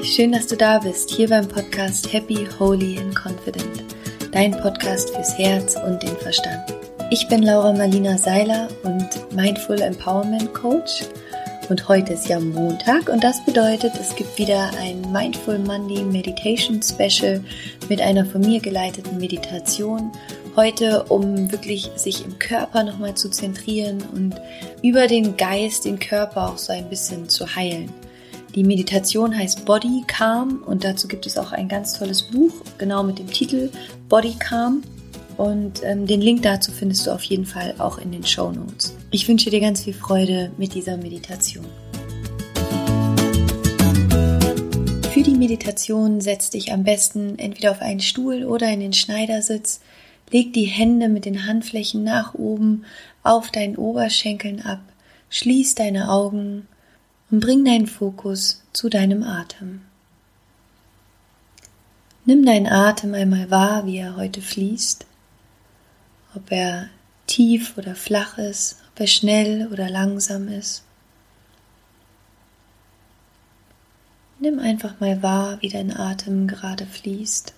schön, dass du da bist, hier beim Podcast Happy, Holy and Confident, dein Podcast fürs Herz und den Verstand. Ich bin Laura Marlina Seiler und Mindful Empowerment Coach und heute ist ja Montag und das bedeutet, es gibt wieder ein Mindful Monday Meditation Special mit einer von mir geleiteten Meditation. Heute, um wirklich sich im Körper nochmal zu zentrieren und über den Geist, den Körper auch so ein bisschen zu heilen. Die Meditation heißt Body Calm und dazu gibt es auch ein ganz tolles Buch, genau mit dem Titel Body Calm. Und den Link dazu findest du auf jeden Fall auch in den Shownotes. Ich wünsche dir ganz viel Freude mit dieser Meditation. Für die Meditation setz dich am besten entweder auf einen Stuhl oder in den Schneidersitz. Leg die Hände mit den Handflächen nach oben auf deinen Oberschenkeln ab. Schließ deine Augen und bring deinen Fokus zu deinem Atem. Nimm deinen Atem einmal wahr, wie er heute fließt. Ob er tief oder flach ist, ob er schnell oder langsam ist. Nimm einfach mal wahr, wie dein Atem gerade fließt.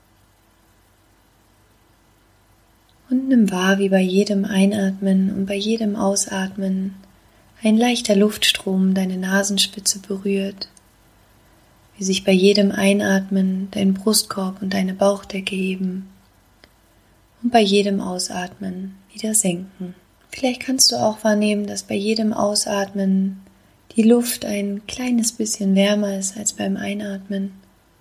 Und nimm wahr, wie bei jedem Einatmen und bei jedem Ausatmen ein leichter Luftstrom deine Nasenspitze berührt, wie sich bei jedem Einatmen dein Brustkorb und deine Bauchdecke heben und bei jedem Ausatmen wieder senken. Vielleicht kannst du auch wahrnehmen, dass bei jedem Ausatmen die Luft ein kleines bisschen wärmer ist als beim Einatmen.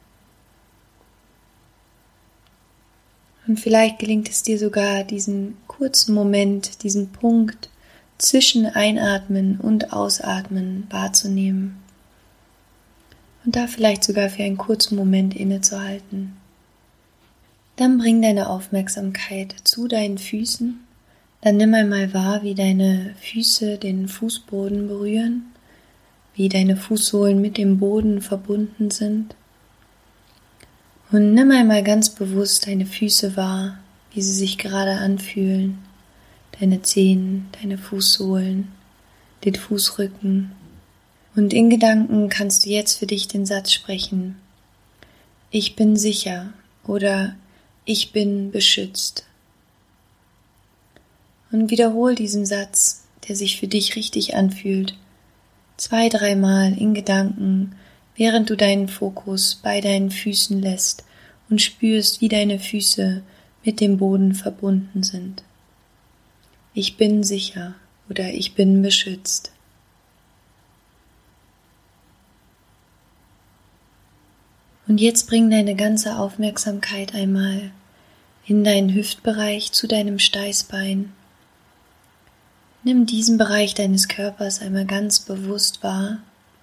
Und vielleicht gelingt es dir sogar, diesen kurzen Moment, diesen Punkt zwischen Einatmen und Ausatmen wahrzunehmen. Und da vielleicht sogar für einen kurzen Moment innezuhalten. Dann bring deine Aufmerksamkeit zu deinen Füßen. Dann nimm einmal wahr, wie deine Füße den Fußboden berühren, wie deine Fußsohlen mit dem Boden verbunden sind. Und nimm einmal ganz bewusst deine Füße wahr, wie sie sich gerade anfühlen. Deine Zehen, deine Fußsohlen, den Fußrücken. Und in Gedanken kannst du jetzt für dich den Satz sprechen: Ich bin sicher oder ich bin beschützt. Und wiederhol diesen Satz, der sich für dich richtig anfühlt, 2-3 Mal in Gedanken, während du deinen Fokus bei deinen Füßen lässt und spürst, wie deine Füße mit dem Boden verbunden sind. Ich bin sicher oder ich bin beschützt. Und jetzt bring deine ganze Aufmerksamkeit einmal in deinen Hüftbereich zu deinem Steißbein. Nimm diesen Bereich deines Körpers einmal ganz bewusst wahr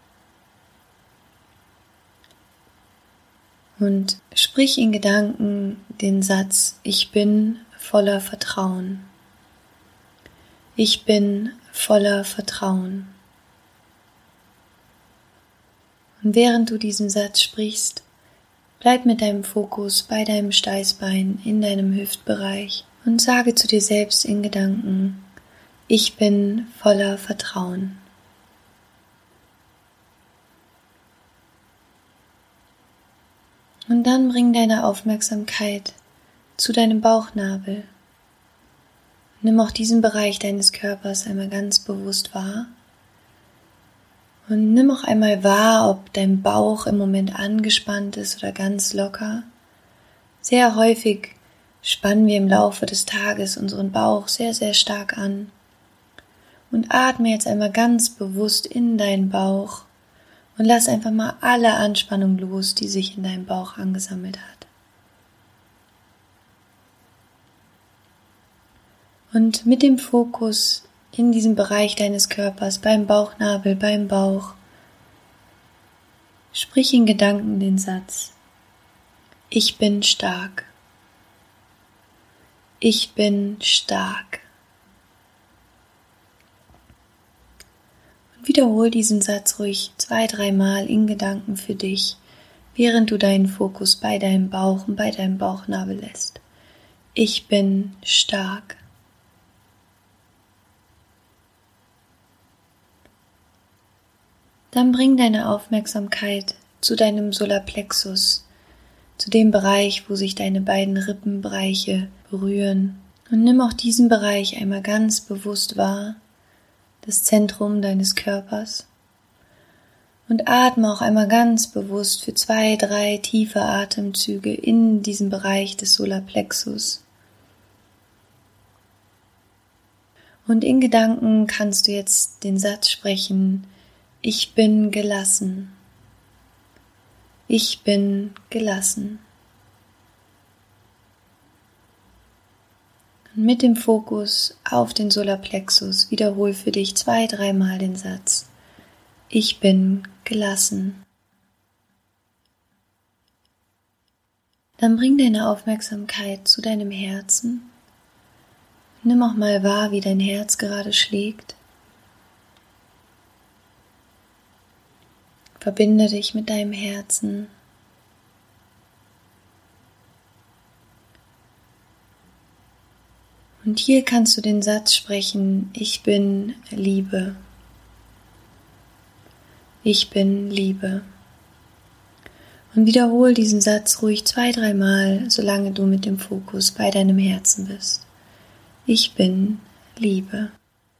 und sprich in Gedanken den Satz: Ich bin voller Vertrauen. Ich bin voller Vertrauen. Und während du diesen Satz sprichst, bleib mit deinem Fokus bei deinem Steißbein in deinem Hüftbereich und sage zu dir selbst in Gedanken: Ich bin voller Vertrauen. Und dann bring deine Aufmerksamkeit zu deinem Bauchnabel. Nimm auch diesen Bereich deines Körpers einmal ganz bewusst wahr und nimm auch einmal wahr, ob dein Bauch im Moment angespannt ist oder ganz locker. Sehr häufig spannen wir im Laufe des Tages unseren Bauch sehr, sehr stark an. Und atme jetzt einmal ganz bewusst in deinen Bauch und lass einfach mal alle Anspannung los, die sich in deinem Bauch angesammelt hat. Und mit dem Fokus in diesem Bereich deines Körpers, beim Bauchnabel, beim Bauch, sprich in Gedanken den Satz: Ich bin stark. Ich bin stark. Und wiederhol diesen Satz ruhig 2-3 Mal in Gedanken für dich, während du deinen Fokus bei deinem Bauch und bei deinem Bauchnabel lässt. Ich bin stark. Dann bring deine Aufmerksamkeit zu deinem Solarplexus, zu dem Bereich, wo sich deine beiden Rippenbereiche berühren. Und nimm auch diesen Bereich einmal ganz bewusst wahr, das Zentrum deines Körpers. Und atme auch einmal ganz bewusst für 2, 3 tiefe Atemzüge in diesem Bereich des Solarplexus. Und in Gedanken kannst du jetzt den Satz sprechen: Ich bin gelassen. Ich bin gelassen. Und mit dem Fokus auf den Solarplexus wiederhol für dich 2, 3 Mal den Satz: Ich bin gelassen. Dann bring deine Aufmerksamkeit zu deinem Herzen. Nimm auch mal wahr, wie dein Herz gerade schlägt. Verbinde dich mit deinem Herzen. Und hier kannst du den Satz sprechen: Ich bin Liebe. Ich bin Liebe. Und wiederhol diesen Satz ruhig 2, 3 Mal, solange du mit dem Fokus bei deinem Herzen bist. Ich bin Liebe.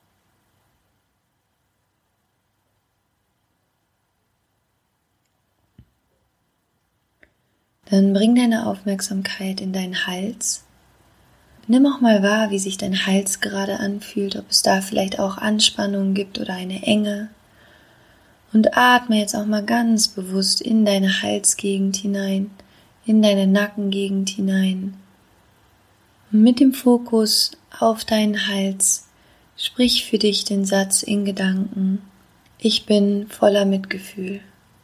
Dann bring deine Aufmerksamkeit in deinen Hals. Nimm auch mal wahr, wie sich dein Hals gerade anfühlt, ob es da vielleicht auch Anspannung gibt oder eine Enge. Und atme jetzt auch mal ganz bewusst in deine Halsgegend hinein, in deine Nackengegend hinein. Und mit dem Fokus auf deinen Hals sprich für dich den Satz in Gedanken: Ich bin voller Mitgefühl.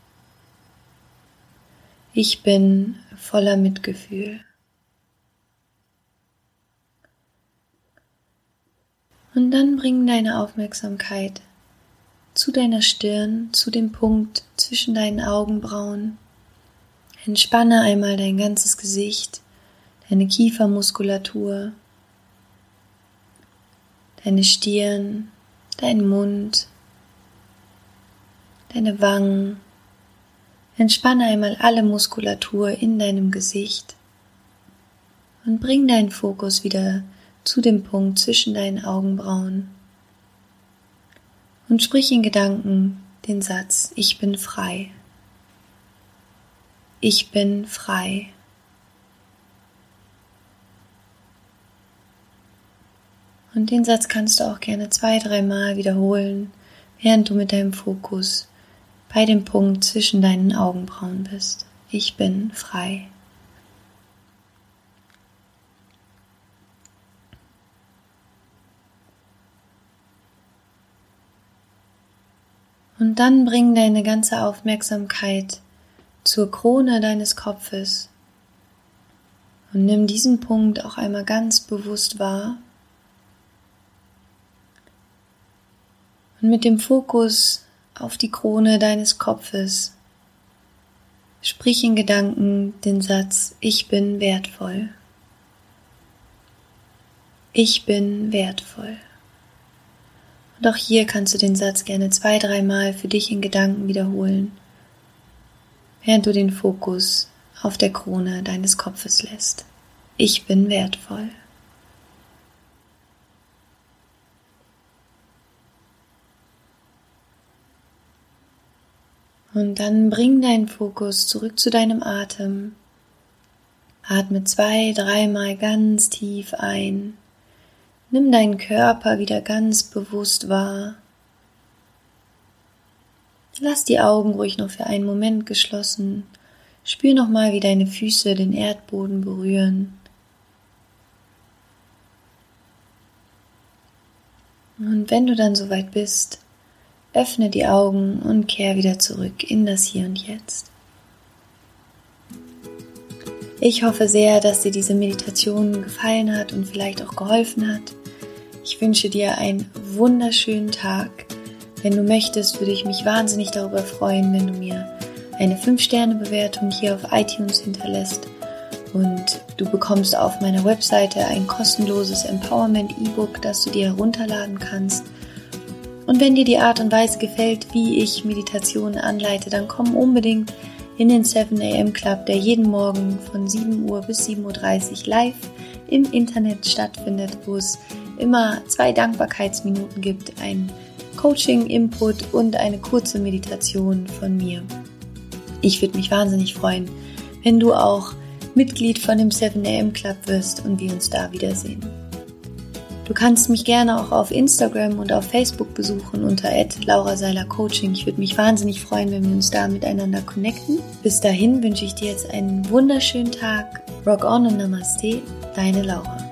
Ich bin voller Mitgefühl. Und dann bring deine Aufmerksamkeit zu deiner Stirn, zu dem Punkt zwischen deinen Augenbrauen. Entspanne einmal dein ganzes Gesicht, deine Kiefermuskulatur, deine Stirn, dein Mund, deine Wangen. Entspanne einmal alle Muskulatur in deinem Gesicht und bring deinen Fokus wieder zu dem Punkt zwischen deinen Augenbrauen und sprich in Gedanken den Satz: Ich bin frei. Ich bin frei. Und den Satz kannst du auch gerne 2, 3 Mal wiederholen, während du mit deinem Fokus bei dem Punkt zwischen deinen Augenbrauen bist. Ich bin frei. Und dann bring deine ganze Aufmerksamkeit zur Krone deines Kopfes und nimm diesen Punkt auch einmal ganz bewusst wahr. Und mit dem Fokus auf die Krone deines Kopfes sprich in Gedanken den Satz: Ich bin wertvoll. Ich bin wertvoll. Und auch hier kannst du den Satz gerne 2, 3 Mal für dich in Gedanken wiederholen, während du den Fokus auf der Krone deines Kopfes lässt. Ich bin wertvoll. Und dann bring deinen Fokus zurück zu deinem Atem. Atme 2, 3 Mal ganz tief ein. Nimm deinen Körper wieder ganz bewusst wahr. Lass die Augen ruhig noch für einen Moment geschlossen. Spür nochmal, wie deine Füße den Erdboden berühren. Und wenn du dann soweit bist, öffne die Augen und kehr wieder zurück in das Hier und Jetzt. Ich hoffe sehr, dass dir diese Meditation gefallen hat und vielleicht auch geholfen hat. Ich wünsche dir einen wunderschönen Tag. Wenn du möchtest, würde ich mich wahnsinnig darüber freuen, wenn du mir eine 5-Sterne-Bewertung hier auf iTunes hinterlässt. Und du bekommst auf meiner Webseite ein kostenloses Empowerment-E-Book, das du dir herunterladen kannst. Und wenn dir die Art und Weise gefällt, wie ich Meditationen anleite, dann komm unbedingt in den 7 AM Club, der jeden Morgen von 7 Uhr bis 7:30 Uhr live im Internet stattfindet, wo es immer 2 Dankbarkeitsminuten gibt, ein Coaching-Input und eine kurze Meditation von mir. Ich würde mich wahnsinnig freuen, wenn du auch Mitglied von dem 7 AM Club wirst und wir uns da wiedersehen. Du kannst mich gerne auch auf Instagram und auf Facebook besuchen unter @lauraseilercoaching. Ich würde mich wahnsinnig freuen, wenn wir uns da miteinander connecten. Bis dahin wünsche ich dir jetzt einen wunderschönen Tag. Rock on und Namaste, deine Laura.